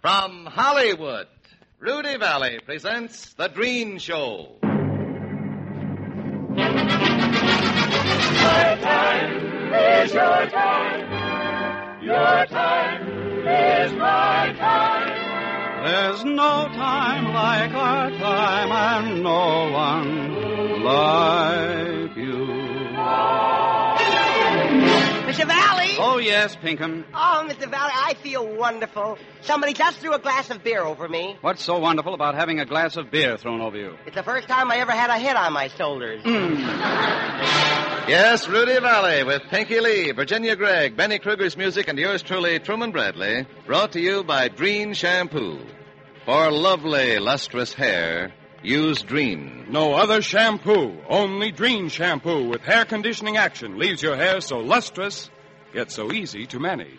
From Hollywood, Rudy Valley presents The Green Show. My time is your time. Your time is my time. There's no time like our time, and no one like you. Mr. Valley? Oh, yes, Pinkham. Oh, Mr. Valley, I feel wonderful. Somebody just threw a glass of beer over me. What's so wonderful about having a glass of beer thrown over you? It's the first time I ever had a hit on my shoulders. Yes, Rudy Valley with Pinky Lee, Virginia Gregg, Benny Kruger's music, and yours truly, Truman Bradley, brought to you by Green Shampoo. For lovely, lustrous hair, use Dream. No other shampoo, only Dream Shampoo with hair conditioning action leaves your hair so lustrous, yet so easy to manage.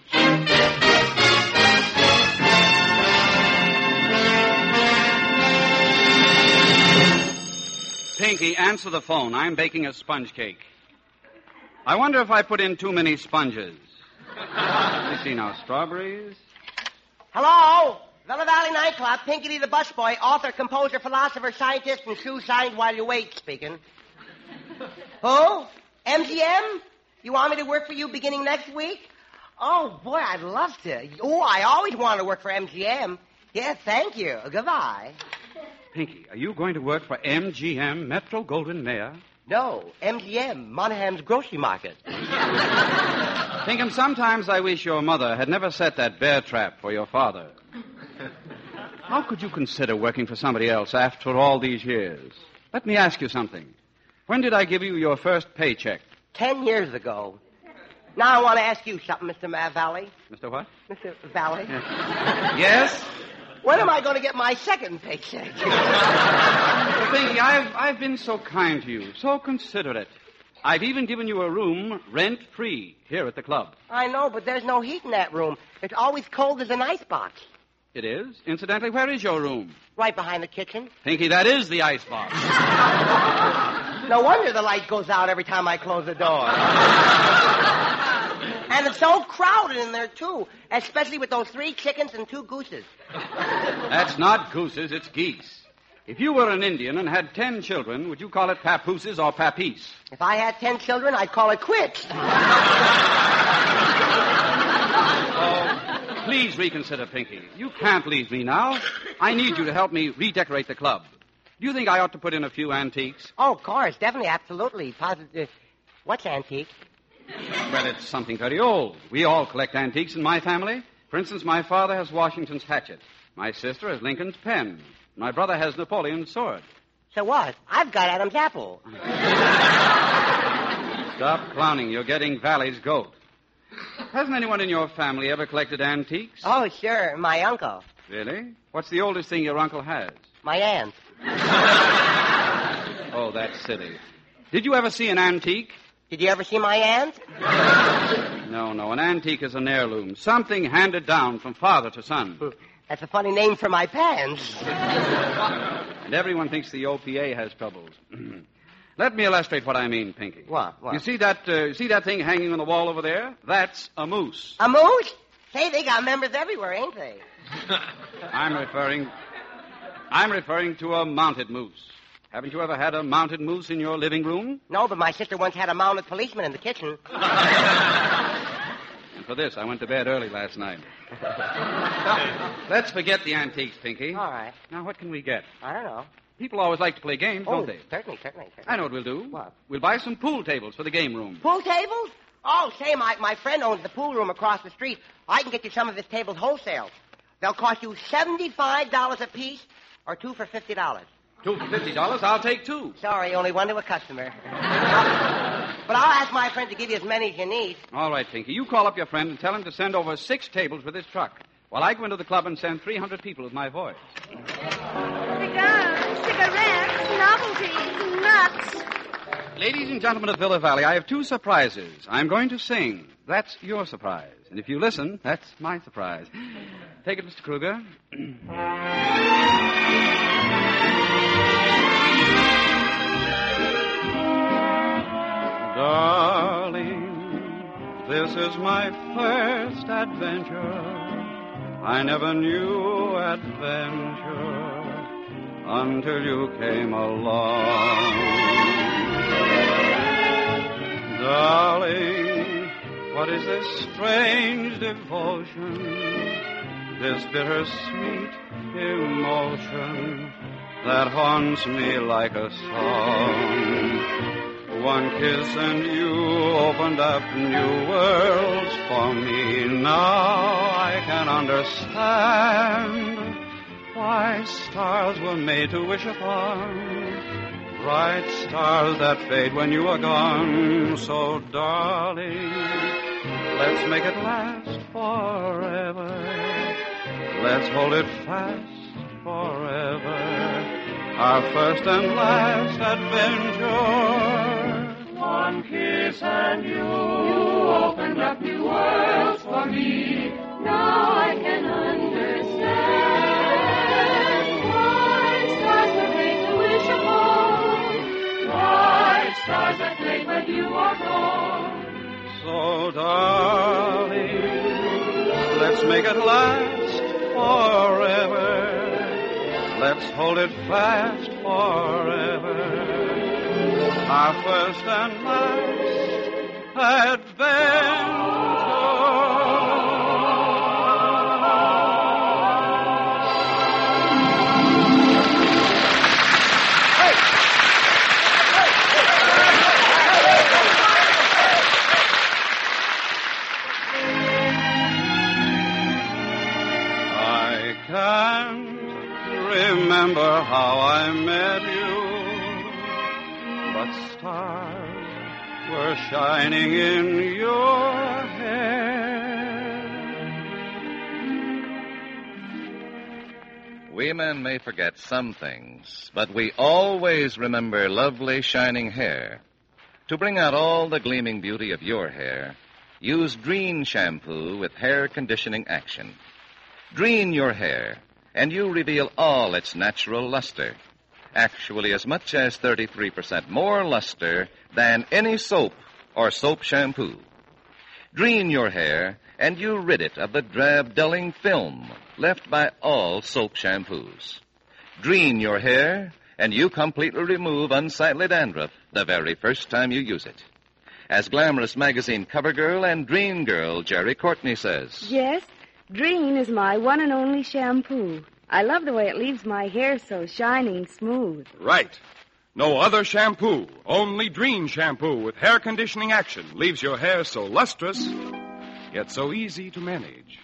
Pinky, answer the phone. I'm baking a sponge cake. I wonder if I put in too many sponges. Let me see now. Strawberries? Hello? Villa Valley Nightclub, Pinky Lee the busboy, author, composer, philosopher, scientist, and shoe signed while you wait speaking. Who? MGM? You want me to work for you beginning next week? Oh, boy, I'd love to. Oh, I always want to work for MGM. Yes, thank you. Goodbye. Pinky, are you going to work for MGM, Metro Golden Mayer? No, MGM, Monaham's Grocery Market. Pinkham, sometimes I wish your mother had never set that bear trap for your father. How could you consider working for somebody else after all these years? Let me ask you something. When did I give you your first paycheck? 10 years ago. Now I want to ask you something, Mr. Valley. Mr. what? Mr. Valley. Yes? When am I going to get my second paycheck? Pinky, I've been so kind to you, so considerate. I've even given you a room rent-free here at the club. I know, but there's no heat in that room. It's always cold as an icebox. It is? Incidentally, where is your room? Right behind the kitchen. Pinky, that is the icebox. No wonder the light goes out every time I close the door. And it's so crowded in there, too, especially with those 3 chickens and 2 gooses. That's not gooses, it's geese. If you were an Indian and had 10 children, would you call it papooses or papis? If I had 10 children, I'd call it quits. Oh, please reconsider, Pinky. You can't leave me now. I need you to help me redecorate the club. Do you think I ought to put in a few antiques? Oh, of course, definitely, absolutely. Positive. What's antique? Well, it's something very old. We all collect antiques in my family. For instance, my father has Washington's hatchet. My sister has Lincoln's pen. My brother has Napoleon's sword. So what? I've got Adam's apple. Stop clowning. You're getting Valley's goat. Hasn't anyone in your family ever collected antiques? Oh, sure. My uncle. Really? What's the oldest thing your uncle has? My aunt. Oh, that's silly. Did you ever see an antique? Did you ever see my aunt? No. An antique is an heirloom. Something handed down from father to son. That's a funny name for my pants. And everyone thinks the OPA has troubles. Let me illustrate what I mean, Pinky. What? You see that thing hanging on the wall over there? That's a moose. A moose? Say, they got members everywhere, ain't they? I'm referring to a mounted moose. Haven't you ever had a mounted moose in your living room? No, but my sister once had a mounted policeman in the kitchen. And for this, I went to bed early last night. Let's forget the antiques, Pinky. All right. Now, what can we get? I don't know. People always like to play games, don't they? Certainly. I know what we'll do. What? We'll buy some pool tables for the game room. Pool tables? Oh, say, my friend owns the pool room across the street. I can get you some of his tables wholesale. They'll cost you $75 a piece or 2 for $50. 2 for $50? I'll take 2. Sorry, only 1 to a customer. But I'll ask my friend to give you as many as you need. All right, Pinky. You call up your friend and tell him to send over 6 tables with his truck, while I go into the club and send 300 people with my voice. Cigars, cigarettes, novelties, nuts. Ladies and gentlemen of Villa Valley, I have 2 surprises. I'm going to sing. That's your surprise. And if you listen, that's my surprise. Take it, Mr. Kruger. Darling, this is my first adventure. I never knew adventure until you came along. Darling, what is this strange devotion, this bittersweet emotion that haunts me like a song? One kiss and you opened up new worlds for me. Now I can understand why stars were made to wish upon, bright stars that fade when you are gone. So, darling, let's make it last forever. Let's hold it fast forever. Our first and last adventure. One kiss and you opened up new worlds for me. Now I can understand why stars were made to wish upon, bright stars that fade when you are gone. So, darling, let's make it last forever. Let's hold it fast forever. Our first and last adventure. I can't remember how I met you, but stars were shining in your hair. We men may forget some things, but we always remember lovely shining hair. To bring out all the gleaming beauty of your hair, use Dreen shampoo with hair conditioning action. Dreen your hair, and you reveal all its natural luster. Actually, as much as 33% more luster than any soap or soap shampoo. Dreen your hair, and you rid it of the drab, dulling film left by all soap shampoos. Dreen your hair, and you completely remove unsightly dandruff the very first time you use it. As glamorous magazine cover girl and dream girl Jerry Courtney says. Yes, Dreen is my one and only shampoo. I love the way it leaves my hair so shining smooth. Right. No other shampoo, only Dreen shampoo with hair conditioning action leaves your hair so lustrous, yet so easy to manage.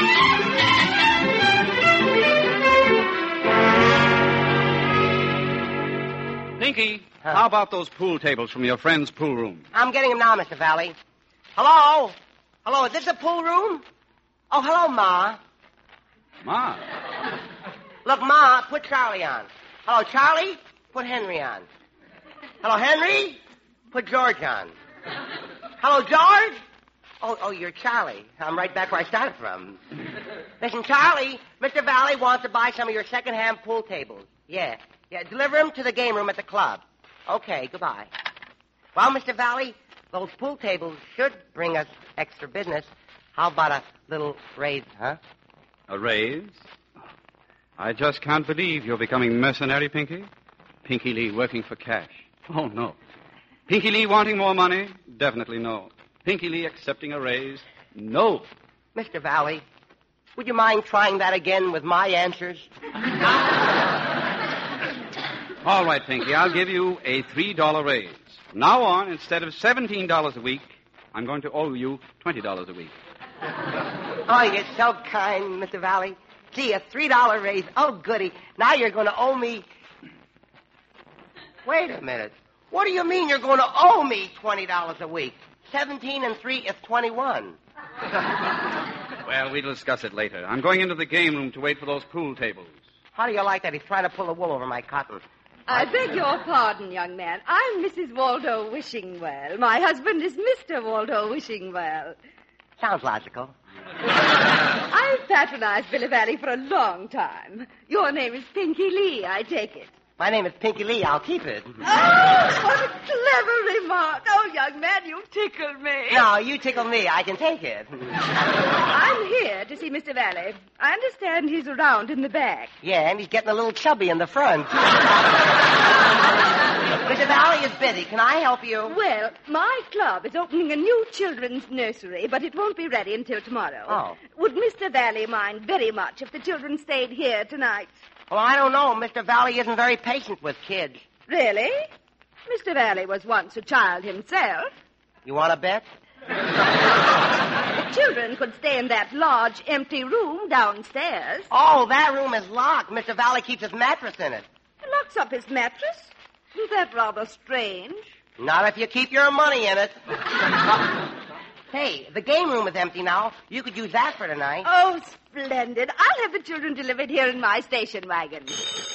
Pinky, how about those pool tables from your friend's pool room? I'm getting them now, Mr. Valley. Hello? Hello, is this a pool room? Oh, hello, Ma. Ma. Look, Ma, put Charlie on. Hello, Charlie, put Henry on. Hello, Henry, put George on. Hello, George? Oh, you're Charlie. I'm right back where I started from. Listen, Charlie, Mr. Valley wants to buy some of your second-hand pool tables. Yeah, deliver them to the game room at the club. Okay, goodbye. Well, Mr. Valley, those pool tables should bring us extra business. How about a little raise, huh? A raise? I just can't believe you're becoming mercenary, Pinky. Pinky Lee working for cash. Oh, no. Pinky Lee wanting more money? Definitely no. Pinky Lee accepting a raise? No. Mr. Valley, would you mind trying that again with my answers? All right, Pinky, I'll give you a $3 raise. From now on, instead of $17 a week, I'm going to owe you $20 a week. Oh, you're so kind, Mr. Valley. Gee, a $3 raise. Oh, goody. Now you're going to owe me... Wait a minute. What do you mean you're going to owe me $20 a week? 17 and 3 is 21. Well, we'll discuss it later. I'm going into the game room to wait for those pool tables. How do you like that? He's trying to pull the wool over my cotton. I beg your pardon, young man. I'm Mrs. Waldo Wishingwell. My husband is Mr. Waldo Wishingwell. Sounds logical. I've patronized Billy Valley for a long time. Your name is Pinky Lee, I take it. My name is Pinky Lee. I'll keep it. Oh, what a clever remark. Oh, young man, you tickled me. No, you tickle me. I can take it. I'm here to see Mr. Valley. I understand he's around in the back. Yeah, and he's getting a little chubby in the front. Mr. Valley is busy. Can I help you? Well, my club is opening a new children's nursery, but it won't be ready until tomorrow. Oh. Would Mr. Valley mind very much if the children stayed here tonight? Well, I don't know. Mr. Valley isn't very patient with kids. Really? Mr. Valley was once a child himself. You want to bet? The children could stay in that large, empty room downstairs. Oh, that room is locked. Mr. Valley keeps his mattress in it. He locks up his mattress. Isn't that rather strange? Not if you keep your money in it. Hey, the game room is empty now. You could use that for tonight. Oh, splendid. I'll have the children delivered here in my station wagon.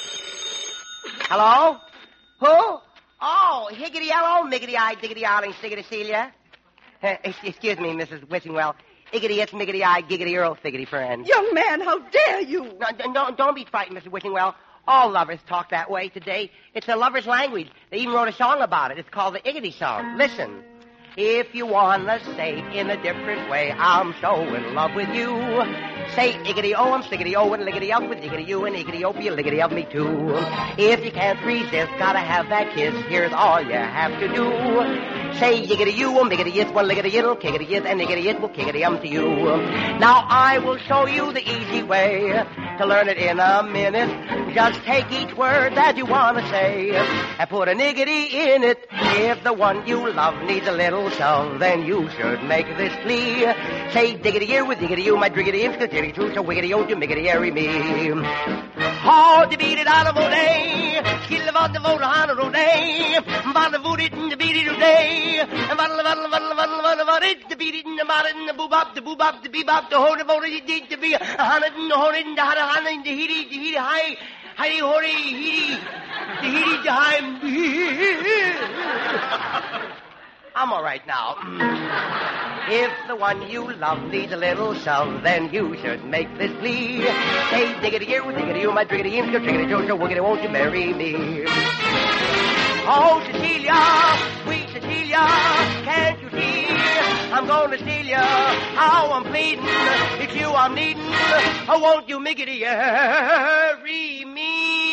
Hello? Who? Oh, higgity-hello, miggity-eye, diggity-arling, siggity-celia. Excuse me, Mrs. Wishingwell. Iggity-it's, miggity-eye, giggity-earl, figgity-friend. Young man, how dare you? No, don't be frightened, Mr. Wishingwell. All lovers talk that way today. It's a lover's language. They even wrote a song about it. It's called the Iggity Song. Listen. If you wanna say in a different way, I'm so in love with you. Say iggity-oh, I'm stiggity-oh, and liggity-up with diggity-you, and iggity-oh, be a liggity of me too. If you can't resist, gotta have that kiss, here's all you have to do. Say yiggity-you, miggity-yes, one liggity-it'll, kiggity-yes, and niggity-it will kiggity-um to you. Now I will show you the easy way to learn it in a minute. Just take each word that you wanna say and put a niggity in it. If the one you love needs a little shove, then you should make this plea. Say diggity-ear with diggity-you, my driggity-im, skitty-too, so wiggity-o, you miggity-airy me. Oh, de beat it out of all day, skill about the vote on a day, bottle vote it in the beat it day, and bottle it, the beat it in the bottle, the boobop, the bebop, the whole vote it did to be a hundred and the whole in the hundred and the heedy high, hidey hoary, heedy, the heedy the high. I'm all right now. If the one you love needs a little shove, then you should make this plea. Say diggity-ear, diggity-you, my driggity-im, your triggity-jo, wiggity, won't you marry me? Oh, Cecilia, sweet Cecilia, can't you see? I'm going to steal ya, how I'm pleading. It's you I'm needing, oh, won't you miggity-airy me?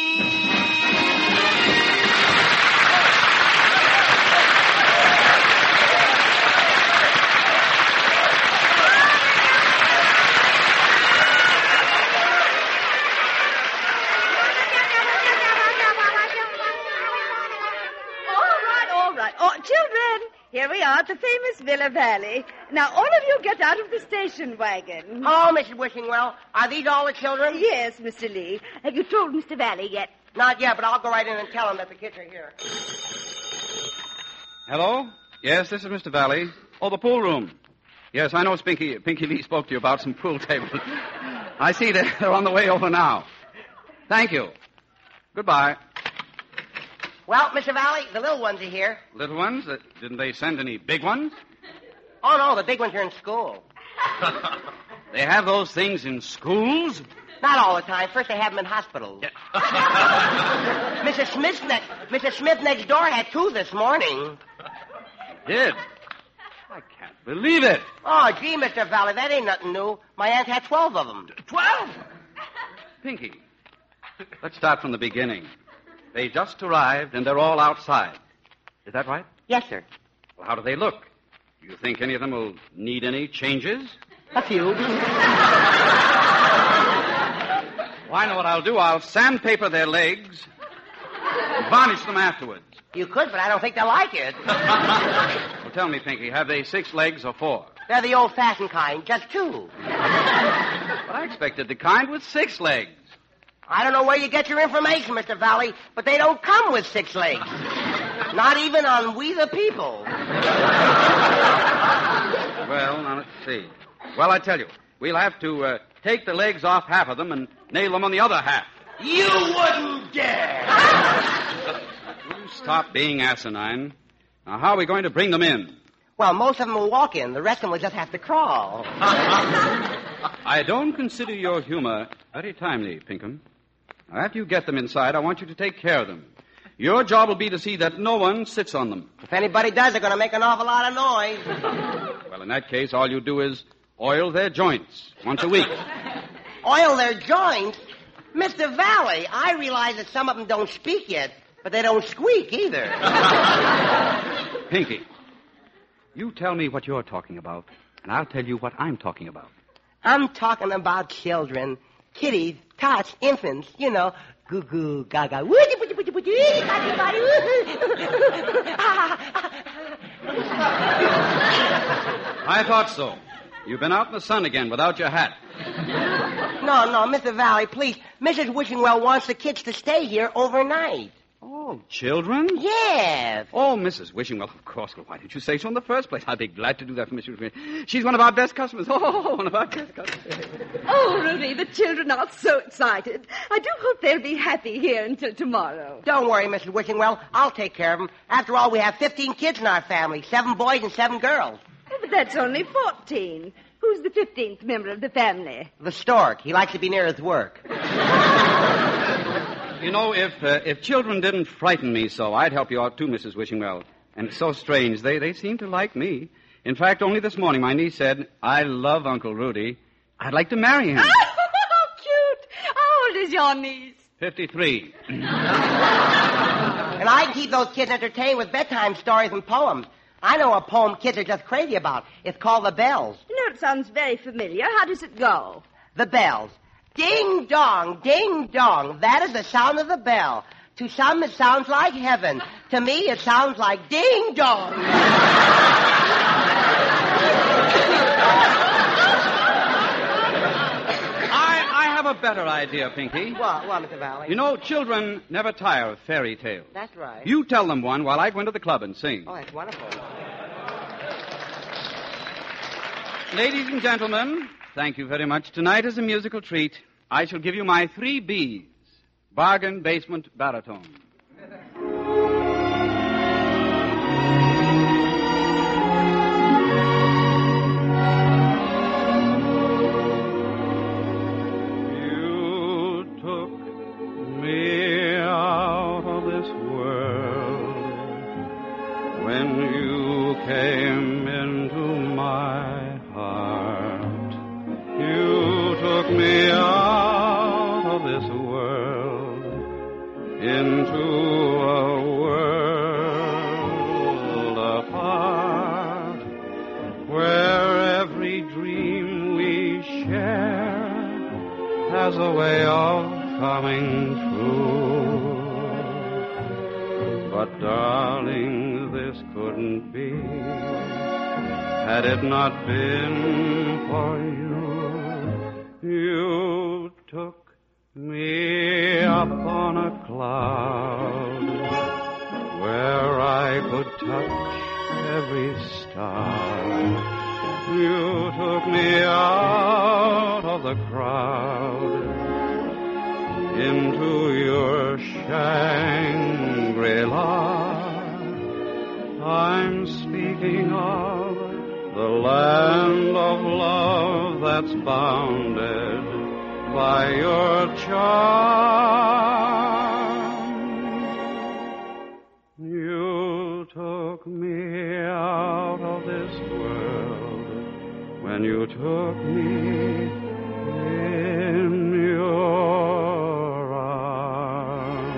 Oh, children, here we are at the famous Villa Valley. Now, all of you get out of the station wagon. Oh, Mrs. Wishingwell, are these all the children? Yes, Mr. Lee. Have you told Mr. Valley yet? Not yet, but I'll go right in and tell him that the kids are here. Hello? Yes, this is Mr. Valley. Oh, the pool room. Yes, I know Pinky Lee spoke to you about some pool tables. I see they're on the way over now. Thank you. Goodbye. Well, Mr. Valley, the little ones are here. Little ones? Didn't they send any big ones? Oh, no, the big ones are in school. They have those things in schools? Not all the time. First they have them in hospitals. Yeah. Mrs. Smith next door had 2 this morning. Did? I can't believe it. Oh, gee, Mr. Valley, that ain't nothing new. My aunt had 12 of them. 12? Pinky, let's start from the beginning. They just arrived, and they're all outside. Is that right? Yes, sir. Well, how do they look? Do you think any of them will need any changes? A few. Well, I know what I'll do. I'll sandpaper their legs and varnish them afterwards. You could, but I don't think they'll like it. Well, tell me, Pinky, have they 6 legs or 4? They're the old-fashioned kind, just 2. But I expected the kind with 6 legs. I don't know where you get your information, Mr. Valley, but they don't come with 6 legs. Not even on We the People. Well, now let's see. Well, I tell you, we'll have to take the legs off half of them and nail them on the other half. You wouldn't dare! You stop being asinine. Now, how are we going to bring them in? Well, most of them will walk in. The rest of them will just have to crawl. I don't consider your humor very timely, Pinkham. Now, after you get them inside, I want you to take care of them. Your job will be to see that no one sits on them. If anybody does, they're going to make an awful lot of noise. Well, in that case, all you do is oil their joints once a week. Oil their joints? Mr. Valley, I realize that some of them don't speak yet, but they don't squeak either. Pinky, you tell me what you're talking about, and I'll tell you what I'm talking about. I'm talking about children, kiddies, tots, infants, you know, goo-goo, gaga, woody, woody, woody, woody, body, body, I thought so. You've been out in the sun again without your hat. No, Mr. Valley, please. Mrs. Wishingwell wants the kids to stay here overnight. Oh, children? Yes. Oh, Mrs. Wishingwell, of course. Well, why didn't you say so in the first place? I'd be glad to do that for Mrs. Wishingwell. She's one of our best customers. Oh, one of our best customers. Oh, Rudy, the children are so excited. I do hope they'll be happy here until tomorrow. Don't worry, Mrs. Wishingwell. I'll take care of them. After all, we have 15 kids in our family, 7 boys and 7 girls. Oh, but that's only 14. Who's the 15th member of the family? The stork. He likes to be near his work. You know, if children didn't frighten me so, I'd help you out too, Mrs. Wishingwell. And it's so strange. They seem to like me. In fact, only this morning my niece said, I love Uncle Rudy. I'd like to marry him. Oh, cute. How old is your niece? 53. And I keep those kids entertained with bedtime stories and poems. I know a poem kids are just crazy about. It's called The Bells. You know, it sounds very familiar. How does it go? The bells. Ding dong, ding dong. That is the sound of the bell. To some it sounds like heaven. To me it sounds like ding dong. I have a better idea, Pinky. What, Mr. Valley? You know, children never tire of fairy tales. That's right. You tell them one while I go into the club and sing. Oh, that's wonderful. Ladies and gentlemen, thank you very much. Tonight is a musical treat. I shall give you my 3 Bs. Bargain basement baritone. You took me out of this world when you came into my heart. You took me out of this world into a world apart, where every dream we share has a way of coming true. But darling, this couldn't be had it not been for you. You took me up on a cloud where I could touch every star. You took me out of the crowd into your Shangri-La. I'm speaking of the land of love that's bounded by your charm. You took me out of this world when you took me in your arms.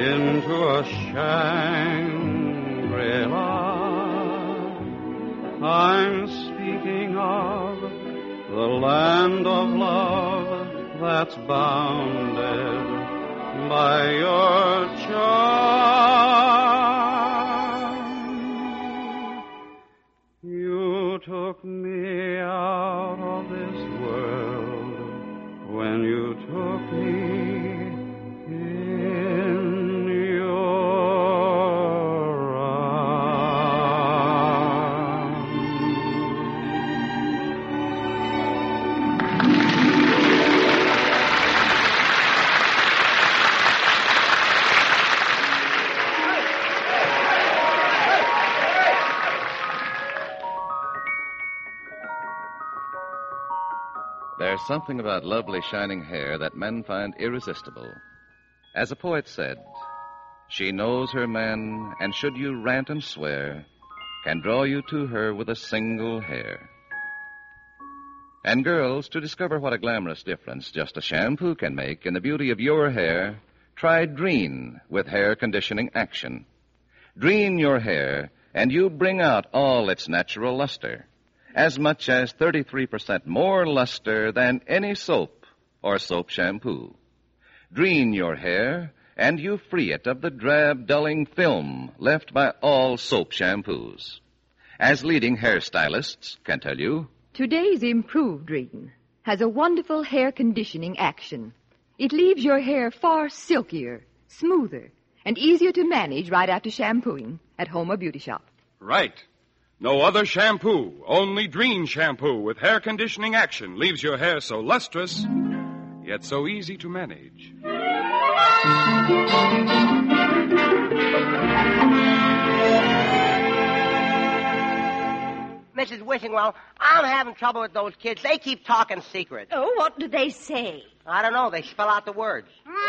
into a Shangri-La. I'm speaking of the land of love that's bounded by your charm. You took me out of this world when you took me in your arms. There's something about lovely shining hair that men find irresistible. As a poet said, she knows her man, and should you rant and swear, can draw you to her with a single hair. And girls, to discover what a glamorous difference just a shampoo can make in the beauty of your hair, try Dreen with hair conditioning action. Dreen your hair, and you bring out all its natural luster. As much as 33% more luster than any soap or soap shampoo. Dreen your hair, and you free it of the drab, dulling film left by all soap shampoos. As leading hairstylists can tell you, Today's improved Dreen has a wonderful hair conditioning action. It leaves your hair far silkier, smoother, and easier to manage right after shampooing at home or beauty shop. Right. No other shampoo, only Dreen shampoo with hair conditioning action leaves your hair so lustrous, yet so easy to manage. Mrs. Wishingwell, I'm having trouble with those kids. They keep talking secrets. Oh, what do they say? I don't know. They spell out the words.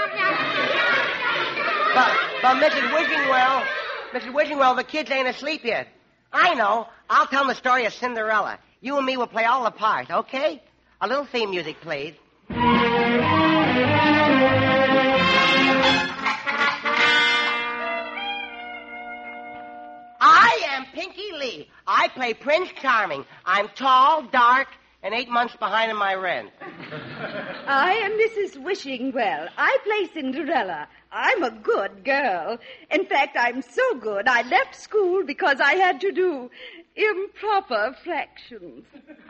But Mrs. Wishingwell, the kids ain't asleep yet. I know. I'll tell them the story of Cinderella. You and me will play all the parts, okay? A little theme music, please. I am Pinky Lee. I play Prince Charming. I'm tall, dark, and 8 months behind in my rent. I am Mrs. Wishingwell. I play Cinderella. I'm a good girl. In fact, I'm so good I left school because I had to do improper fractions.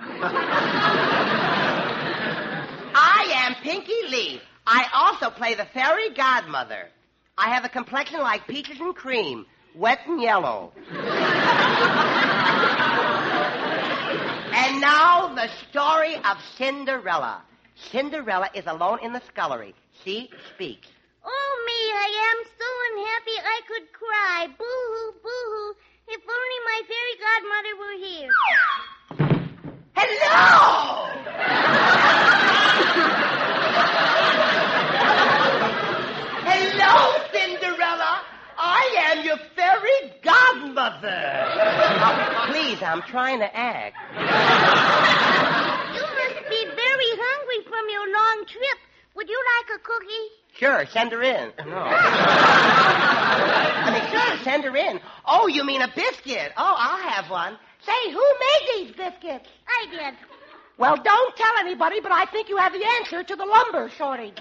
I am Pinky Lee. I also play the fairy godmother. I have a complexion like peaches and cream, wet and yellow. And now the story of Cinderella. Cinderella is alone in the scullery. She speaks. Oh, me, I am so unhappy I could cry. Boo-hoo, boo-hoo. If only my fairy godmother were here. Hello! Hello, Cinderella. I am your fairy godmother. Please, I'm trying to act. You must be very hungry from your long trip. Would you like a cookie? Sure, send her in. No. Sure, send her in. Oh, you mean a biscuit? Oh, I'll have one. Say, who made these biscuits? I did. Well, don't tell anybody, but I think you have the answer to the lumber shortage.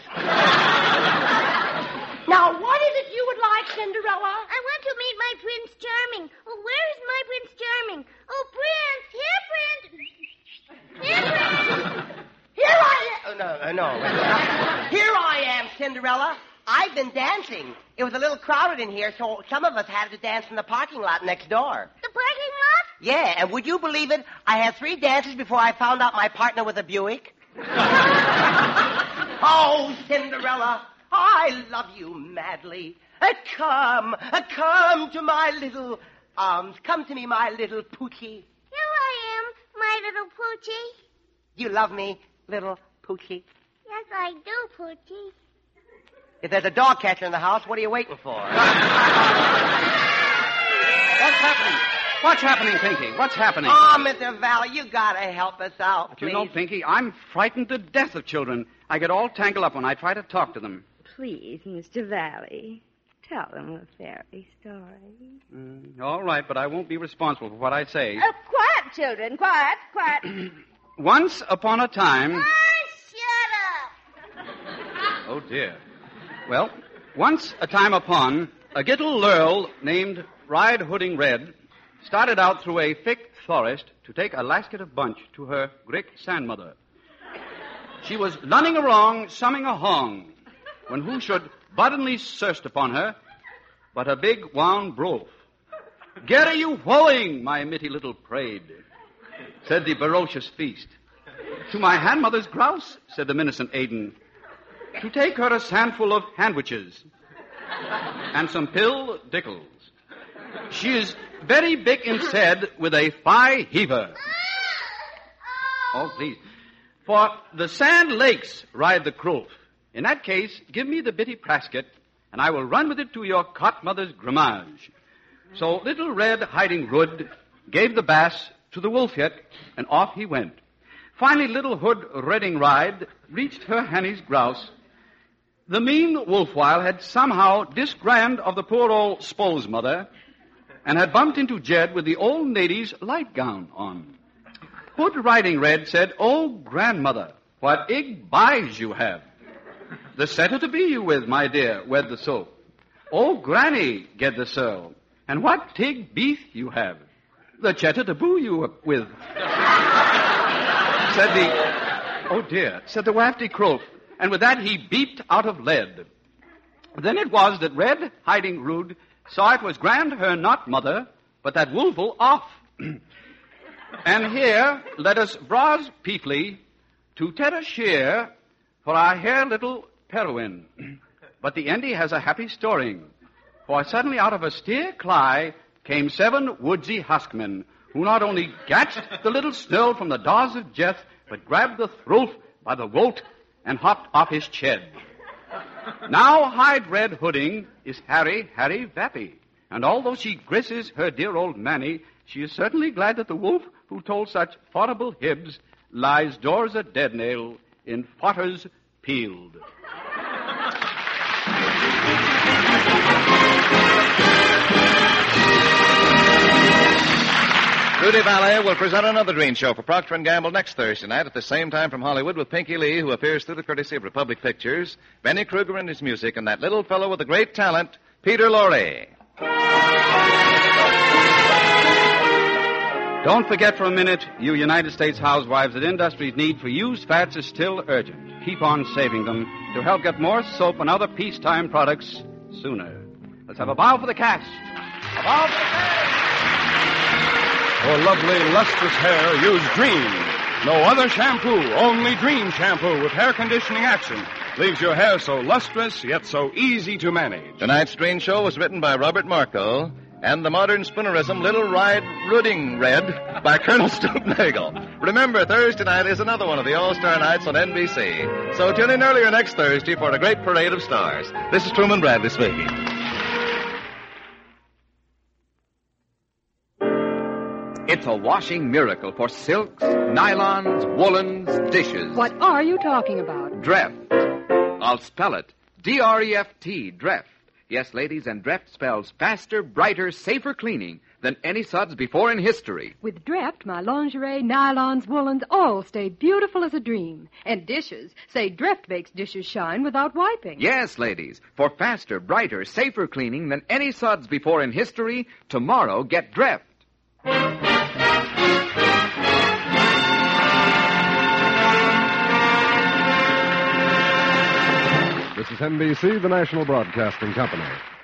Now, what is it you would like, Cinderella? I want to meet my Prince Charming. Oh, where is my Prince Charming? Oh, Prince! Here, Prince! Here, Prince! Here I am. Oh, no. Here I am, Cinderella. I've been dancing. It was a little crowded in here, so some of us had to dance in the parking lot next door. The parking lot? Yeah, and would you believe it? I had 3 dances before I found out my partner was a Buick. Oh, Cinderella, I love you madly. Come to my little arms. Come to me, my little Poochie. Here I am, my little Poochie. You love me, little Poochie? Yes, I do, Poochie. If there's a dog catcher in the house, what are you waiting for? What's happening? What's happening, Pinky? What's happening? Oh, Mr. Valley, you gotta help us out, please. You know, Pinky, I'm frightened to death of children. I get all tangled up when I try to talk to them. Please, Mr. Valley, tell them a fairy story. All right, but I won't be responsible for what I say. Quiet, children, quiet, quiet. Once upon a time... Shut up! Oh, dear. Well, once a time upon, a little lurl named Ride Hooding Red started out through a thick forest to take a lasket of bunch to her great sandmother. She was running along, summing a hong, when who should suddenly surst upon her but a big wound broth. "Get are you whoing, my mitty little prade?" said the ferocious feast. "To my handmother's grouse," said the mincent Aiden, "to take her a sandful of handwiches and some pill dickles. She is very big in said with a thigh heaver." Oh, please. "For the sand lakes ride the crowth. In that case, give me the bitty prasket, and I will run with it to your cot mother's grammage." So Little Red Hiding Hood gave the bass to the wolf yet, and off he went. Finally, Little Hood Redding Ride reached her Hanny's grouse. The mean wolfwile had somehow disgrand of the poor old Spo's mother, and had bumped into Jed with the old lady's light gown on. Hood Riding Red said, "Oh, grandmother, what ig buys you have. The setter to be you with, my dear, wed the soap. Oh, granny, get the searl. And what tig beef you have. The cheddar to boo you with." said the wafty croak, and with that he beeped out of lead. Then it was that Red Hiding Rude saw it was grand her not mother, but that wolful off. And here let us browse peefly to Terra Shear for our hair little heroine. But the endy has a happy storing, for suddenly out of a steer cly came 7 woodsy huskmen, who not only catched the little snow from the daws of Jeth, but grabbed the throat by the wolt and hopped off his ched. Now Hide Red Hooding is Harry Vappy, and although she grisses her dear old Manny, she is certainly glad that the wolf who told such horrible hibs lies doors a dead nail in fotters peeled. Rudy Valet will present another Green Show for Procter & Gamble next Thursday night at the same time from Hollywood with Pinky Lee, who appears through the courtesy of Republic Pictures, Benny Kruger and his music, and that little fellow with the great talent, Peter Lorre. Don't forget for a minute, you United States housewives, that industry's need for used fats is still urgent. Keep on saving them to help get more soap and other peacetime products sooner. Let's have a bow for the cast. A bow for the cast! For lovely, lustrous hair, use Dream. No other shampoo, only Dream shampoo with hair conditioning action. Leaves your hair so lustrous, yet so easy to manage. Tonight's Green Show was written by Robert Marco, and the modern spoonerism Little Ride Hooding Red by Colonel Stoopnagel. Remember, Thursday night is another one of the All-Star Nights on NBC. So tune in earlier next Thursday for a great parade of stars. This is Truman Bradley speaking. It's a washing miracle for silks, nylons, woolens, dishes. What are you talking about? Dreft. I'll spell it. D-R-E-F-T, Dreft. Yes, ladies, and Dreft spells faster, brighter, safer cleaning than any suds before in history. With Dreft, my lingerie, nylons, woolens all stay beautiful as a dream. And dishes, say Dreft makes dishes shine without wiping. Yes, ladies, for faster, brighter, safer cleaning than any suds before in history, tomorrow get Dreft. This is NBC, the national broadcasting company.